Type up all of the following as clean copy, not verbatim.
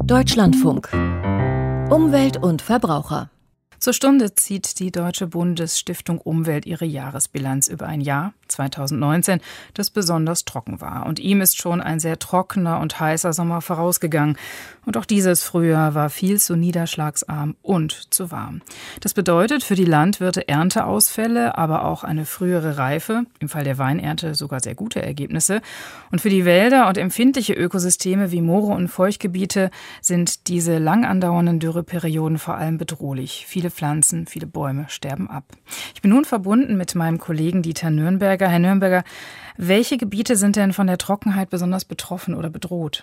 Deutschlandfunk. Umwelt und Verbraucher. Zur Stunde zieht die Deutsche Bundesstiftung Umwelt ihre Jahresbilanz über ein Jahr, 2019, das besonders trocken war. Und ihm ist schon ein sehr trockener und heißer Sommer vorausgegangen. Und auch dieses Frühjahr war viel zu niederschlagsarm und zu warm. Das bedeutet für die Landwirte Ernteausfälle, aber auch eine frühere Reife, im Fall der Weinernte sogar sehr gute Ergebnisse. Und für die Wälder und empfindliche Ökosysteme wie Moore und Feuchtgebiete sind diese lang andauernden Dürreperioden vor allem bedrohlich. Viele Pflanzen, viele Bäume sterben ab. Ich bin nun verbunden mit meinem Kollegen Dieter Nürnberger. Herr Nürnberger, welche Gebiete sind denn von der Trockenheit besonders betroffen oder bedroht?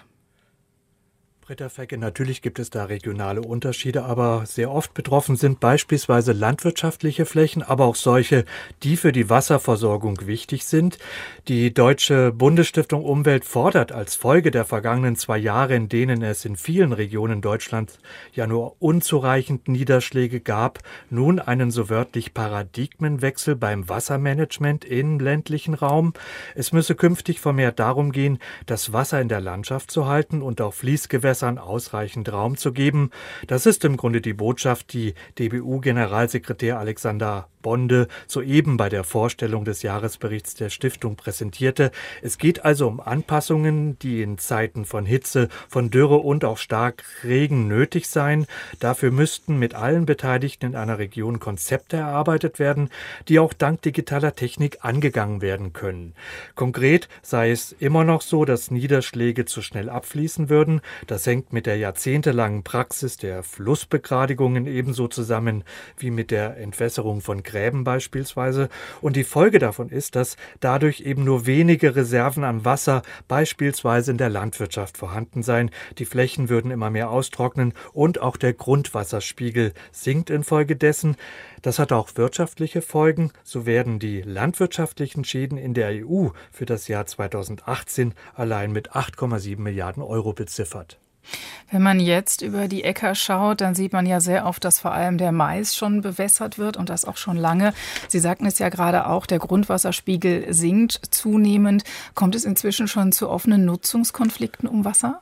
Britta Fecke, natürlich gibt es da regionale Unterschiede, aber sehr oft betroffen sind beispielsweise landwirtschaftliche Flächen, aber auch solche, die für die Wasserversorgung wichtig sind. Die Deutsche Bundesstiftung Umwelt fordert als Folge der vergangenen 2 Jahre, in denen es in vielen Regionen Deutschlands ja nur unzureichend Niederschläge gab, nun einen so wörtlich Paradigmenwechsel beim Wassermanagement im ländlichen Raum. Es müsse künftig vermehrt darum gehen, das Wasser in der Landschaft zu halten und auch Fließgewässer ausreichend Raum zu geben. Das ist im Grunde die Botschaft, die DBU-Generalsekretär Alexander Bonde soeben bei der Vorstellung des Jahresberichts der Stiftung präsentierte. Es geht also um Anpassungen, die in Zeiten von Hitze, von Dürre und auch Starkregen nötig seien. Dafür müssten mit allen Beteiligten in einer Region Konzepte erarbeitet werden, die auch dank digitaler Technik angegangen werden können. Konkret sei es immer noch so, dass Niederschläge zu schnell abfließen würden. Das hängt mit der jahrzehntelangen Praxis der Flussbegradigungen ebenso zusammen wie mit der Entwässerung von Gräben beispielsweise. Und die Folge davon ist, dass dadurch eben nur wenige Reserven an Wasser beispielsweise in der Landwirtschaft vorhanden seien. Die Flächen würden immer mehr austrocknen und auch der Grundwasserspiegel sinkt infolgedessen. Das hat auch wirtschaftliche Folgen. So werden die landwirtschaftlichen Schäden in der EU für das Jahr 2018 allein mit 8,7 Milliarden Euro beziffert. Wenn man jetzt über die Äcker schaut, dann sieht man ja sehr oft, dass vor allem der Mais schon bewässert wird und das auch schon lange. Sie sagten es ja gerade auch, der Grundwasserspiegel sinkt zunehmend. Kommt es inzwischen schon zu offenen Nutzungskonflikten um Wasser?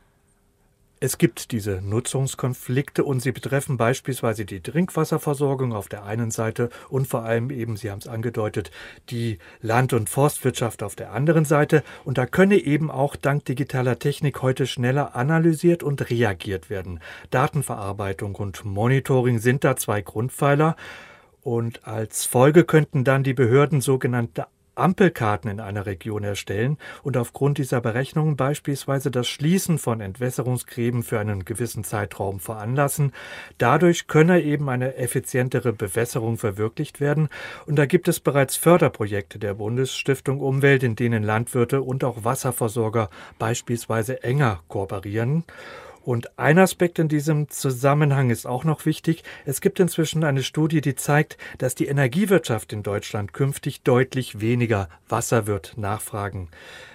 Es gibt diese Nutzungskonflikte und sie betreffen beispielsweise die Trinkwasserversorgung auf der einen Seite und vor allem eben, Sie haben es angedeutet, die Land- und Forstwirtschaft auf der anderen Seite. Und da könne eben auch dank digitaler Technik heute schneller analysiert und reagiert werden. Datenverarbeitung und Monitoring sind da 2 Grundpfeiler. Und als Folge könnten dann die Behörden sogenannte Ampelkarten in einer Region erstellen und aufgrund dieser Berechnungen beispielsweise das Schließen von Entwässerungsgräben für einen gewissen Zeitraum veranlassen. Dadurch könne eben eine effizientere Bewässerung verwirklicht werden. Und da gibt es bereits Förderprojekte der Bundesstiftung Umwelt, in denen Landwirte und auch Wasserversorger beispielsweise enger kooperieren. Und ein Aspekt in diesem Zusammenhang ist auch noch wichtig. Es gibt inzwischen eine Studie, die zeigt, dass die Energiewirtschaft in Deutschland künftig deutlich weniger Wasser nachfragen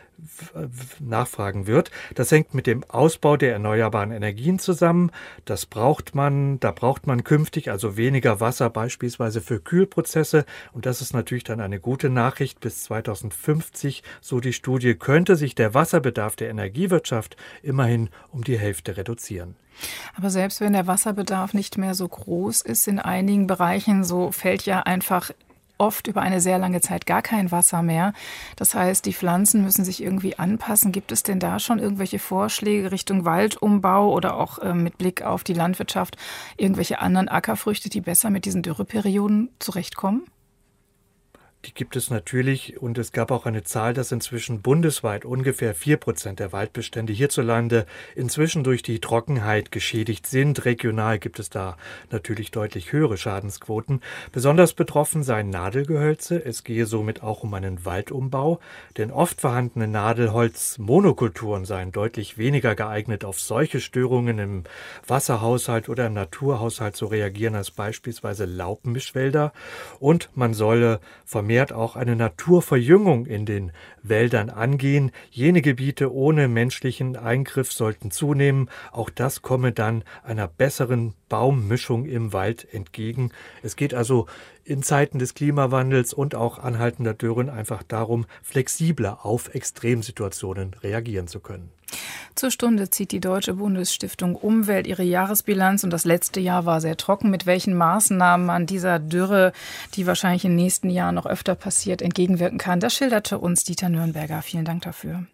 wird. Das hängt mit dem Ausbau der erneuerbaren Energien zusammen. Da braucht man künftig also weniger Wasser, beispielsweise für Kühlprozesse. Und das ist natürlich dann eine gute Nachricht. Bis 2050, so die Studie, könnte sich der Wasserbedarf der Energiewirtschaft immerhin um die Hälfte reduzieren. Aber selbst wenn der Wasserbedarf nicht mehr so groß ist in einigen Bereichen, so fällt ja einfach oft über eine sehr lange Zeit gar kein Wasser mehr. Das heißt, die Pflanzen müssen sich irgendwie anpassen. Gibt es denn da schon irgendwelche Vorschläge Richtung Waldumbau oder auch mit Blick auf die Landwirtschaft, irgendwelche anderen Ackerfrüchte, die besser mit diesen Dürreperioden zurechtkommen? Die gibt es natürlich und es gab auch eine Zahl, dass inzwischen bundesweit ungefähr 4% der Waldbestände hierzulande inzwischen durch die Trockenheit geschädigt sind. Regional gibt es da natürlich deutlich höhere Schadensquoten. Besonders betroffen seien Nadelgehölze. Es gehe somit auch um einen Waldumbau, denn oft vorhandene Nadelholzmonokulturen seien deutlich weniger geeignet, auf solche Störungen im Wasserhaushalt oder im Naturhaushalt zu reagieren als beispielsweise Laubmischwälder. Und man solle vermehrt auch eine Naturverjüngung in den Wäldern angehen. Jene Gebiete ohne menschlichen Eingriff sollten zunehmen. Auch das komme dann einer besseren Baummischung im Wald entgegen. Es geht also in Zeiten des Klimawandels und auch anhaltender Dürren einfach darum, flexibler auf Extremsituationen reagieren zu können. Zur Stunde zieht die Deutsche Bundesstiftung Umwelt ihre Jahresbilanz und das letzte Jahr war sehr trocken. Mit welchen Maßnahmen man dieser Dürre, die wahrscheinlich in den nächsten Jahren noch öfter passiert, entgegenwirken kann, das schilderte uns Dieter Nürnberger. Vielen Dank dafür.